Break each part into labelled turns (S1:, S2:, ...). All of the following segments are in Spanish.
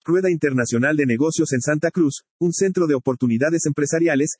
S1: Rueda Internacional de Negocios en Santa Cruz, un centro de oportunidades empresariales.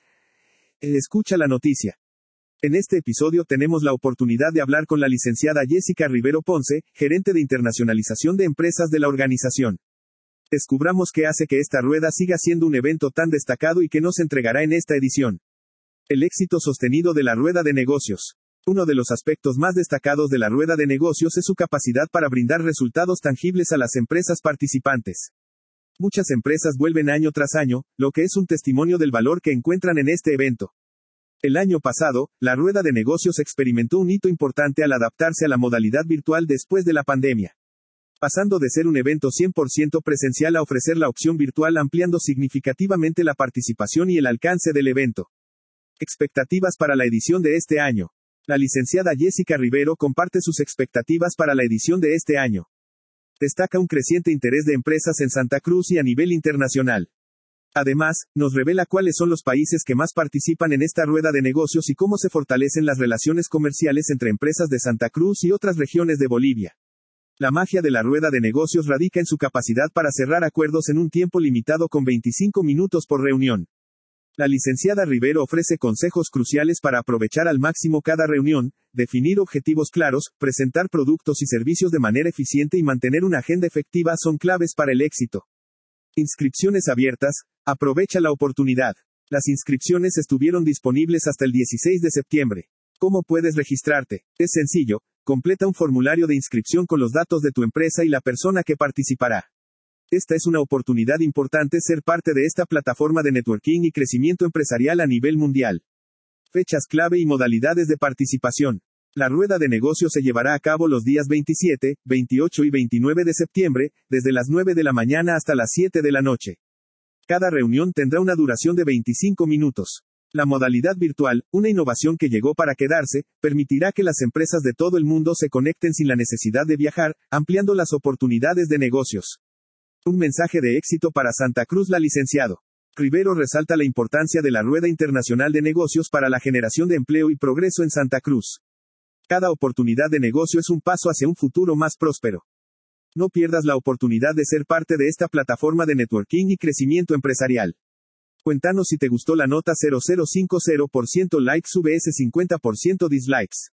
S1: Escucha la noticia. En este episodio tenemos la oportunidad de hablar con la licenciada Jessica Rivero Ponce, gerente de internacionalización de empresas de la organización. Descubramos qué hace que esta rueda siga siendo un evento tan destacado y que nos entregará en esta edición. El éxito sostenido de la rueda de negocios. Uno de los aspectos más destacados de la rueda de negocios es su capacidad para brindar resultados tangibles a las empresas participantes. Muchas empresas vuelven año tras año, lo que es un testimonio del valor que encuentran en este evento. El año pasado, la rueda de negocios experimentó un hito importante al adaptarse a la modalidad virtual después de la pandemia. Pasando de ser un evento 100% presencial a ofrecer la opción virtual, ampliando significativamente la participación y el alcance del evento. Expectativas para la edición de este año. La licenciada Jessica Rivero comparte sus expectativas para la edición de este año. Destaca un creciente interés de empresas en Santa Cruz y a nivel internacional. Además, nos revela cuáles son los países que más participan en esta rueda de negocios y cómo se fortalecen las relaciones comerciales entre empresas de Santa Cruz y otras regiones de Bolivia. La magia de la rueda de negocios radica en su capacidad para cerrar acuerdos en un tiempo limitado con 25 minutos por reunión. La licenciada Rivero ofrece consejos cruciales para aprovechar al máximo cada reunión, definir objetivos claros, presentar productos y servicios de manera eficiente y mantener una agenda efectiva son claves para el éxito. Inscripciones abiertas. Aprovecha la oportunidad. Las inscripciones estuvieron disponibles hasta el 16 de septiembre. ¿Cómo puedes registrarte? Es sencillo, completa un formulario de inscripción con los datos de tu empresa y la persona que participará. Esta es una oportunidad importante ser parte de esta plataforma de networking y crecimiento empresarial a nivel mundial. Fechas clave y modalidades de participación. La rueda de negocios se llevará a cabo los días 27, 28 y 29 de septiembre, desde las 9 de la mañana hasta las 7 de la noche. Cada reunión tendrá una duración de 25 minutos. La modalidad virtual, una innovación que llegó para quedarse, permitirá que las empresas de todo el mundo se conecten sin la necesidad de viajar, ampliando las oportunidades de negocios. Un mensaje de éxito para Santa Cruz. La licenciado Rivero resalta la importancia de la Rueda Internacional de Negocios para la generación de empleo y progreso en Santa Cruz. Cada oportunidad de negocio es un paso hacia un futuro más próspero. No pierdas la oportunidad de ser parte de esta plataforma de networking y crecimiento empresarial. Cuéntanos si te gustó la nota. 0050% likes vs 50% dislikes.